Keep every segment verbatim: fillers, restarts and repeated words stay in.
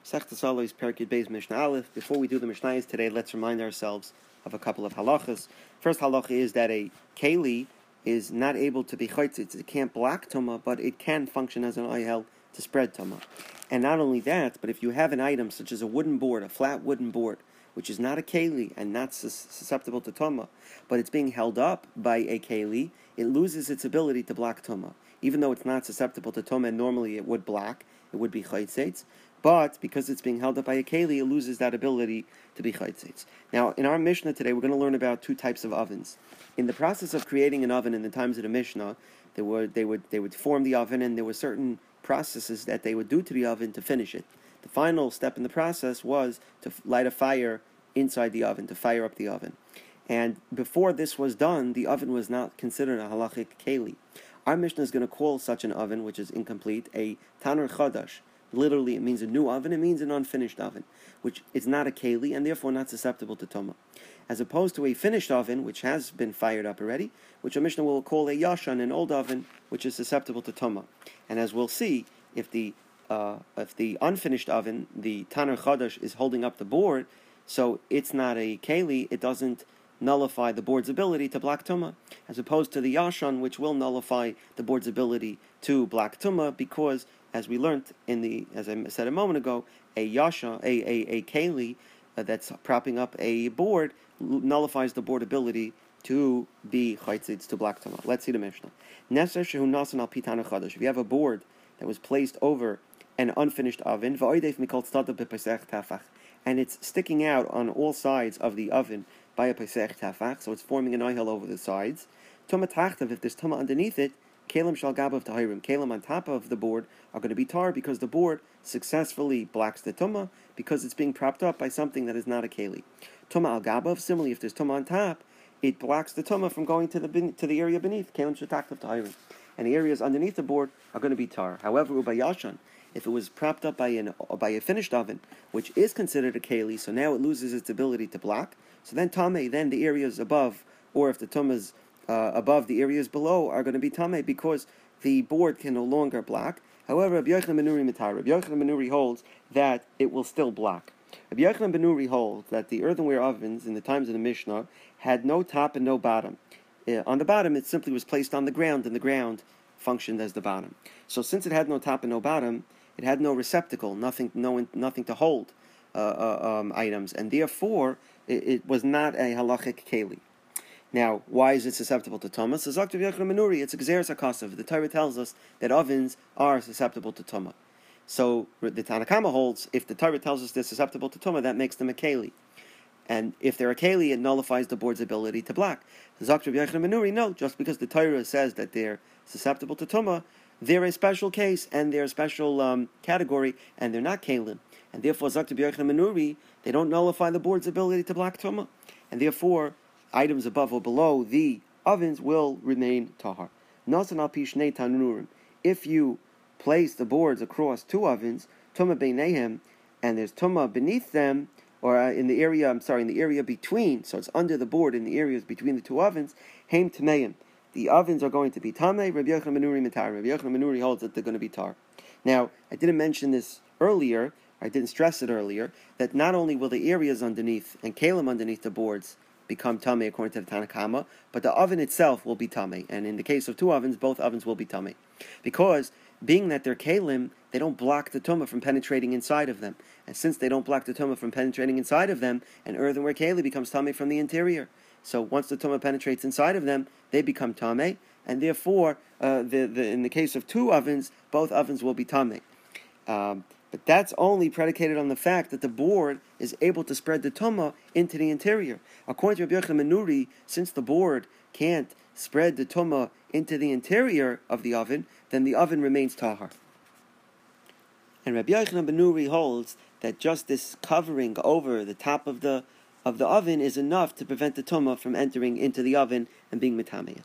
Sechtes Alois Perkid Beis Mishnah Aleph. Before we do the Mishnayos today, let's remind ourselves of a couple of halachas. First halacha is that a keli is not able to be chaytzitz. It can't block tuma, but it can function as an oyel to spread tuma. And not only that, but if you have an item such as a wooden board, a flat wooden board, which is not a keli and not sus- susceptible to tuma, but it's being held up by a keli, it loses its ability to block tuma. Even though it's not susceptible to tuma, and normally it would block, it would be chaytzitz, but because it's being held up by a keli, it loses that ability to be chaytzitz. Now, in our Mishnah today, we're going to learn about two types of ovens. In the process of creating an oven in the times of the Mishnah, they would they would they would form the oven, and there were certain processes that they would do to the oven to finish it. The final step in the process was to light a fire inside the oven, to fire up the oven. And before this was done, the oven was not considered a halachic keli. Our Mishnah is going to call such an oven, which is incomplete, a tanur chadash. Literally, it means a new oven. It means an unfinished oven, which is not a keli and therefore not susceptible to tuma. As opposed to a finished oven, which has been fired up already, which a Mishnah will call a yashan, an old oven, which is susceptible to tuma. And as we'll see, if the uh, if the unfinished oven, the tanur chadash, is holding up the board, so it's not a keli, it doesn't nullify the board's ability to block tuma, as opposed to the yashan, which will nullify the board's ability to block tuma, because, as we learned in the, as I said a moment ago, a yasha, a a, a keli uh, that's propping up a board nullifies the board ability to be chaytzitz, to block tuma. Let's see the Mishnah. Neser shehu nasan al pitana chadash. If you have a board that was placed over an unfinished oven, va'odeif mikol tzada b'pesach tafach, and it's sticking out on all sides of the oven by a pesach tafach, so it's forming an oihel over the sides. Tuma tachtav, if there's tuma underneath it, kalim shal gabav tahirim, kalim on top of the board are going to be tar, because the board successfully blocks the tuma, because it's being propped up by something that is not a keli. Tuma al gabav, similarly, if there's tuma on top, it blocks the tuma from going to the to the area beneath, kalim shal taktav tahirim, and the areas underneath the board are going to be tar. However, ubayashan, if it was propped up by an by a finished oven, which is considered a keli, so now it loses its ability to block. So then tamei, then the areas above, or if the tumas uh, above the areas below, are going to be tamei, because the board can no longer block. However, Rabbi Yochanan ben Nuri mitar, Rabbi Yochanan ben Nuri holds that it will still block. Rabbi Yochanan ben Nuri holds that the earthenware ovens in the times of the Mishnah had no top and no bottom. Uh, on the bottom, it simply was placed on the ground, and the ground functioned as the bottom. So since it had no top and no bottom, it had no receptacle, nothing, no, nothing to hold uh, uh, um, items, and therefore it, it was not a halachic keli. Now, why is it susceptible to tuma? So Zakh Rabbi Yochanan ben Nuri, it's a gzeres hakasav. The Torah tells us that ovens are susceptible to tuma. So the Tanakama holds, if the Torah tells us they're susceptible to tuma, that makes them a keli. And if they're a keli, it nullifies the board's ability to block. Zakh Rabbi Yochanan ben Nuri, no, just because the Torah says that they're susceptible to tuma, they're a special case, and they're a special um, category, and they're not kelim. And therefore, Zakh Rabbi Yochanan ben Nuri, they don't nullify the board's ability to block tuma. And therefore, items above or below the ovens will remain tahar. Nasan al pi shnei tanurim. If you place the boards across two ovens, tuma beinehem, and there's tuma beneath them, or uh, in the area, I'm sorry, in the area between, so it's under the board in the areas between the two ovens, heim tameim. The ovens are going to be tamei. Rabbi Yochanan ben Nuri mitar. Rabbi Yochanan ben Nuri holds that they're going to be tar. Now, I didn't mention this earlier, I didn't stress it earlier, that not only will the areas underneath and kalim underneath the boards become tamei according to the Tanakama, but the oven itself will be tamei. And in the case of two ovens, both ovens will be tamei. Because, being that they're kalim, they don't block the tumah from penetrating inside of them. And since they don't block the tumah from penetrating inside of them, an earthenware keli becomes tamei from the interior. So once the tumah penetrates inside of them, they become tamei, and therefore, uh, the, the, in the case of two ovens, both ovens will be tamei. Um, but that's only predicated on the fact that the board is able to spread the tumah into the interior. According to Rabbi Yochanan ben Nuri, since the board can't spread the tumah into the interior of the oven, then the oven remains tahar. And Rabbi Yochanan ben Nuri holds that just this covering over the top of the of the oven is enough to prevent the tumah from entering into the oven and being metamei.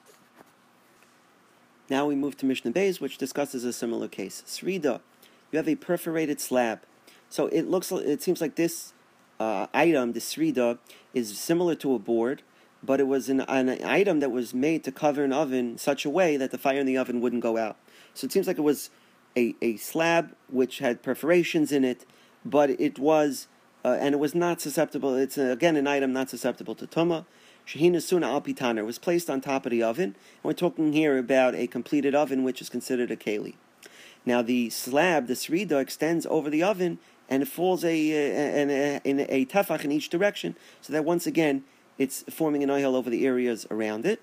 Now we move to Mishnah Beis, which discusses a similar case. Srida, you have a perforated slab. So it looks, it seems like this uh, item, the srida, is similar to a board, but it was an, an item that was made to cover an oven in such a way that the fire in the oven wouldn't go out. So it seems like it was a, a slab which had perforations in it, but it was, uh, and it was not susceptible. It's uh, again an item not susceptible to tumah. Shehina suna al pitaner was placed on top of the oven. And we're talking here about a completed oven, which is considered a keli. Now the slab, the srida, extends over the oven and it falls a, a, a, in a tefach in each direction, so that once again it's forming an oihel over the areas around it.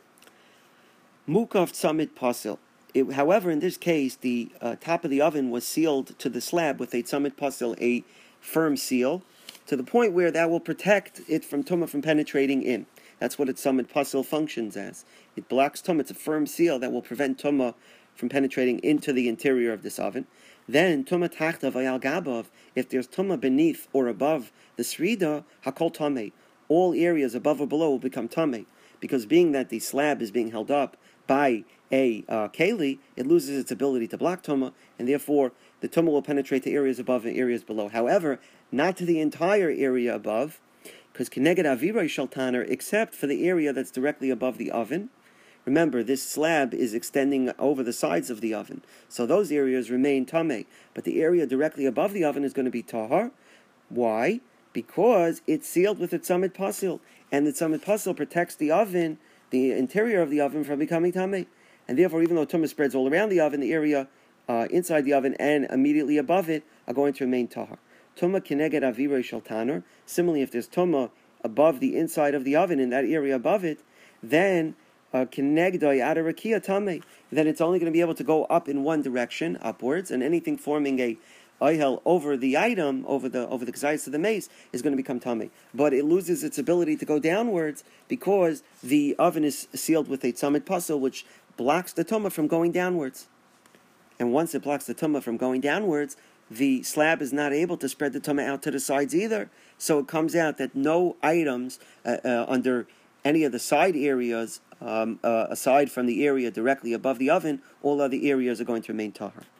Mukaf tzamid pasil. It, however, in this case, the uh, top of the oven was sealed to the slab with a tzamid pasil, a firm seal, to the point where that will protect it from tumah from penetrating in. That's what a tzamid pasil functions as. It blocks tumah. It's a firm seal that will prevent tumah from penetrating into the interior of this oven. Then tumah tachtav ayal gabav. If there's tumah beneath or above the srida, hakol tamei. All areas above or below will become tamei, because being that the slab is being held up by a uh, keli, it loses its ability to block tumah, and therefore the tumah will penetrate to areas above and areas below. However, not to the entire area above, because keneged avirei shaltaner, except for the area that's directly above the oven. Remember, this slab is extending over the sides of the oven, so those areas remain tamei, but the area directly above the oven is going to be tahar. Why? Because it's sealed with a tzamid pasil, and the tzamid pasil protects the oven, the interior of the oven, from becoming tamei. And therefore, even though tumah spreads all around the oven, the area uh, inside the oven and immediately above it are going to remain tahar. Tumah kineged avirei shaltaner. Similarly, if there's tumah above the inside of the oven, in that area above it, then kinegdoi uh, adarakia tamei. Then it's only going to be able to go up in one direction, upwards, and anything forming a oihel over the item, over the over the kazayis of the mace, is going to become tamei. But it loses its ability to go downwards because the oven is sealed with a tzamid pasil, which blocks the tumah from going downwards. And once it blocks the tumah from going downwards, the slab is not able to spread the tumah out to the sides either. So it comes out that no items uh, uh, under any of the side areas, um, uh, aside from the area directly above the oven, all other areas are going to remain tahar.